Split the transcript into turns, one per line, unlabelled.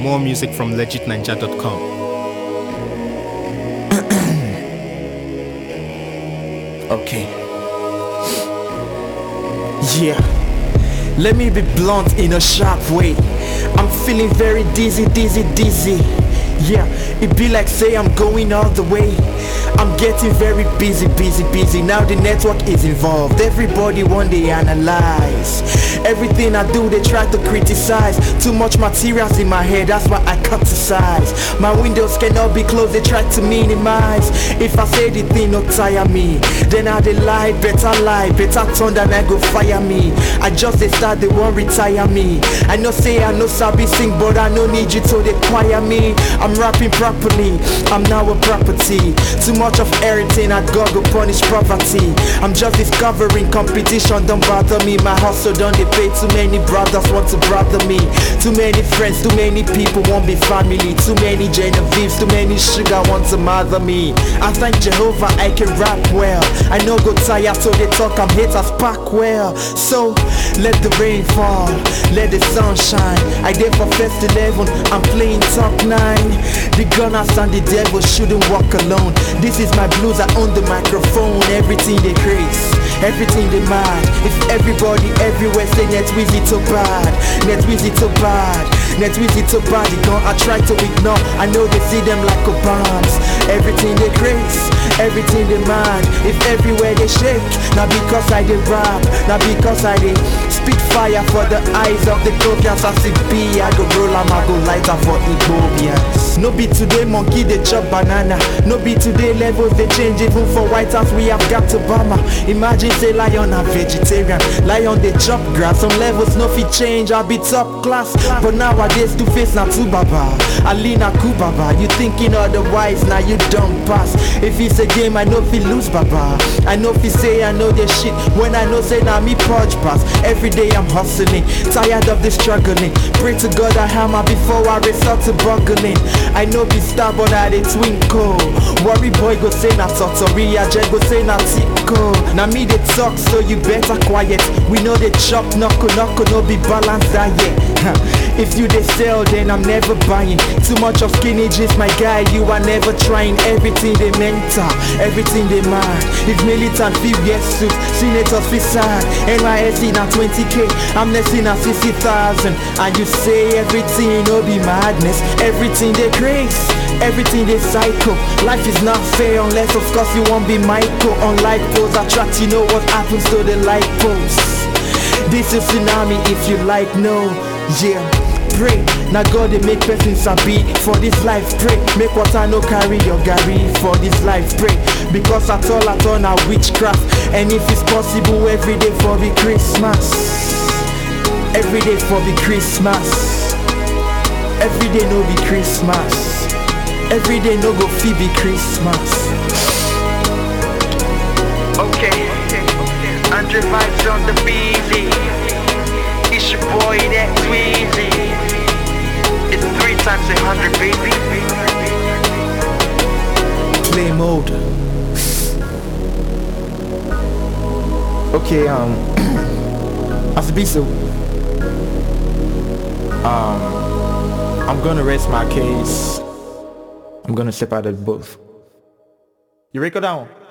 More music from legitninja.com.
Okay. Yeah. Let me be blunt in a sharp way. I'm feeling very dizzy. Yeah, it be like say I'm going all the way. I'm getting very busy. Now the network is involved. Everybody one day analyze everything I do, they try to criticize. Too much materials in my head, that's why I cut to size. My windows cannot be closed, they try to minimize. If I say the thing no tire me, then I dey lie, better turn than I go fire me. I just they start, they won't retire me. I know say I know sabi sing, but I no need you to they choir me. I'm rapping properly, I'm now a property. Too much of everything, I God go punish poverty. I'm just discovering competition, don't bother me. My hustle done they pay, too many brothers want to brother me. Too many friends, too many people won't be family. Too many Genevieves, too many sugar want to mother me. I thank Jehovah I can rap well. I know go tired so they talk, I'm haters pack well. So let the rain fall, let the sun shine. I did for first 11, I'm playing top 9. The gunners and the devil shouldn't walk alone. This is my blues, I own the microphone. Everything they craze, everything they mad. If everybody everywhere say Netweezy too bad, Netweezy too bad, Netweezy too bad, you know I try to ignore, I know they see them like a bombs. Everything they craze, everything they mad. If everywhere they shake, not because I dey rap, not because I dey spit fire for the eyes of the Ethiopians. As it be, I go roll am, I go lighter for Ethiopians. No be today monkey they chop banana, no be today levels they change. Even for White House we have got Obama. Imagine say lion a vegetarian, lion they chop grass. Some levels no fit change, I be top class. But nowadays two face na two baba, Alina Kubaba. You thinking otherwise, now you don't pass. If it's a game I know fit lose baba, I know fit say I know the shit when I know say now me purge pass. Every day I'm hustling, tired of the struggling. Pray to God I hammer before I resort to buggling. I know be star but I dey twinkle. Worry boy go say na totori, Ajay go say na tico. Now me they talk so you better quiet. We know they chop knuckle no be balanced diet. If you they sell then I'm never buying. Too much of skinny jeans my guy, you are never trying. Everything they mental, everything they mad. If militant feel yes suit, senators feel sad. NYSC na 20k, amnesty na 60,000. And you say everything no be madness. Everything they craze, everything they psycho. Life is not fair unless of course you won't be Michael. Unlike pose attract, you know what happens to the light post. This is tsunami if you like no, yeah. Pray, now God they make person sabi. For this life pray, make water no carry your gari. For this life pray, because at all now witchcraft. And if it's possible every day for the Christmas, every day for the Christmas, every day no be Christmas, every day no go fi be Christmas. Okay, Andre vibes on the beezy. It's your boy Netweezy. It's 3 times 100 baby. Play mode. Okay, as a so I'm gonna rest my case. I'm gonna step out of both. You record down.